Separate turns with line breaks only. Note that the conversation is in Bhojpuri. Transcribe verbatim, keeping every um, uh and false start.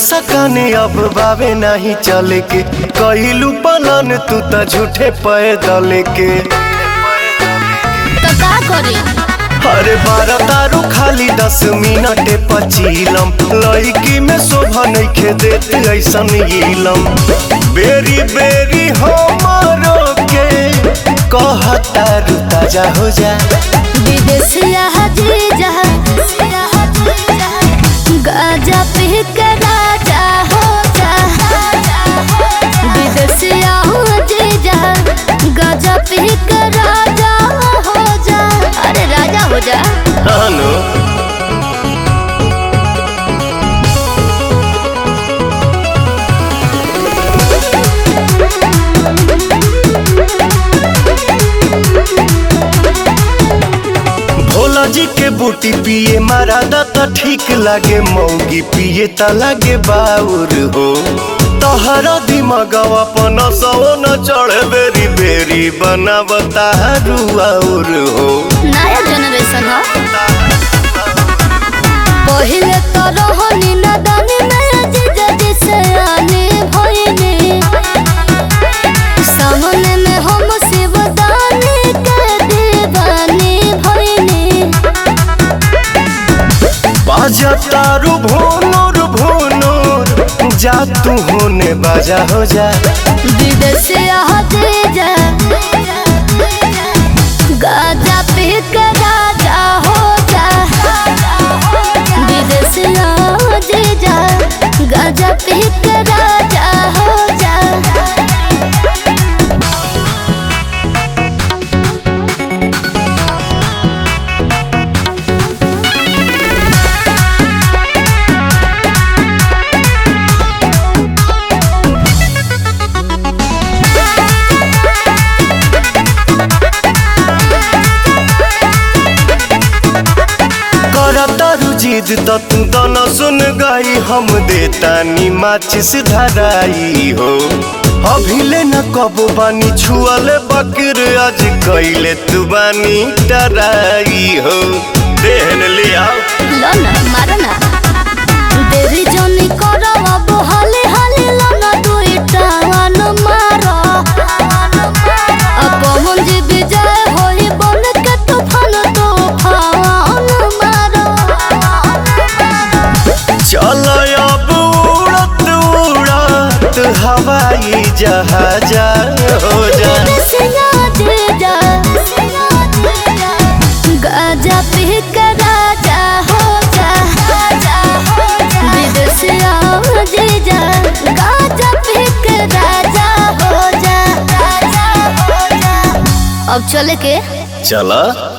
सकाने अब बावे नहीं चले के कहिलू पलन तू तो झूठे पैदल के
तो का करी
अरे बारह तारू खाली दस मिनट पचीलम लड़की में शोभा नहीं खे देते ऐसन इलम बेरी बेरी हमारो के कहता रू ताजा हो जा
विदेशिया जीजा गाजा पी के राजा हो जा विदेशिया जीजा गाजा पी के राजा हो जा अरे राजा हो जा
हानो भोला जी के बूटी पिए मारा तो ठीक लागे मौगी पिए ता लागे बाउर हो तहरा दिमागवा पन सौ न चढ़े बेरी बेरी बनावता रुआउर हो
नया जनरेशन हो पहिले तो रहनी नदानी में जीजा जी से आने भइने सामने में हम शिवदानी के दीवानी भइने
बाजा तारू भोनोर भोनोर जा तू होने बाजा हो जा
विदेशिया जीजा गाजा पी के राजा हो जा विदेशिया जीजा गाजा पी के राजा हो जा
तारू जीद तो तू दोनों सुन गई हम देता नी माचिस धराई हो अभी ले न कबो बानी छुअले बकर आज कैले तू बानी डराई हो देहन ले आओ
लो ना मारो ना देरी जोनी करो अब हाले हाले लो ना दुई टावन मारो अब हम जी विजय होई बन के तूफान तूफान मारो
चल अब उड़त उड़त हवाई जहाज हो जा
गाजा पी के राजा हो जा विदेशिया जीजा गाजा पी के राजा हो जा अब चले के
चला